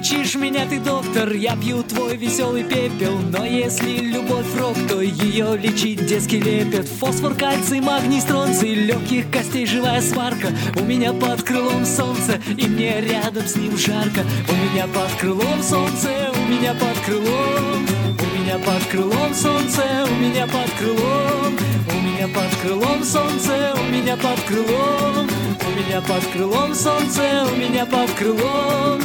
лечишь меня, ты доктор, я пью твой веселый пепел. Но если любовь рок, то ее лечить детский лепет. Фосфор, кальций, магний, стронций, легких костей живая сварка. У меня под крылом солнце, и мне рядом с ним жарко. У меня под крылом солнце, у меня под крылом. У меня под крылом солнце, у меня под крылом. У меня под крылом солнце, у меня под крылом. У меня под крылом солнце, у меня под крылом.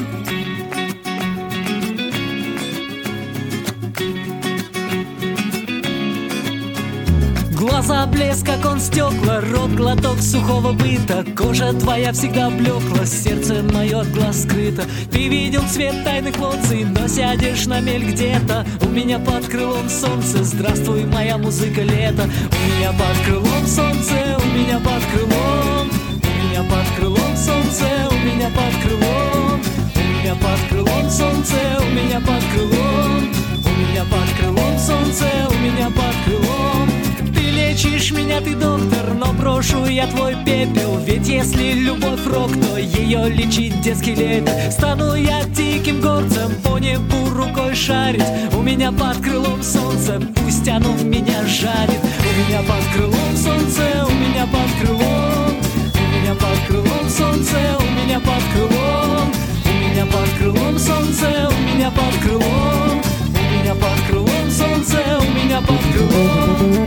Глаза блеск, как он стекла, рот глоток сухого быта. Кожа твоя всегда блекла, сердце мое от глаз скрыто. Ты видел цвет тайных лоций, но сядешь на мель где-то. У меня под крылом солнце, здравствуй, моя музыка лето. У меня под крылом солнце, у меня под крылом. У меня под крылом солнце, у меня под крылом. У меня под крылом солнце, у меня под крылом. У меня под крылом солнце, у меня под крылом. Лечишь меня, ты доктор, но брошу я твой пепел. Ведь если любовь рок, то ее лечить детский лепет. Стану я диким горцем, по небу рукой шарить. У меня под крылом солнце, пусть оно меня жарит. У меня под крылом солнце, у меня под крылом. У меня под крылом солнце, у меня под крылом. У меня под крылом солнце, у меня под крылом. У меня под крылом солнце, у меня под крылом.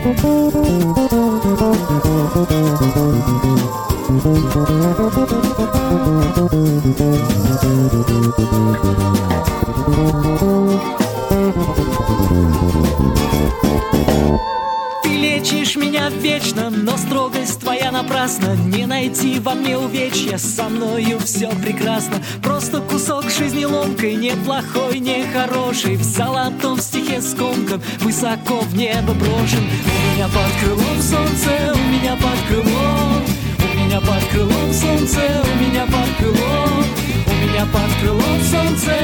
Ты лечишь меня вечно, но строгость твоя напрасна. Не найти во мне увечья, со мною все прекрасно. Просто кусок жизни ломкой, не плохой, не хороший. В золотом стихе скомкан, высоко в небо брошен. У меня под крылом солнце, у меня под крылом. У меня под крылом солнце, у меня под крылом. У меня под крылом солнце,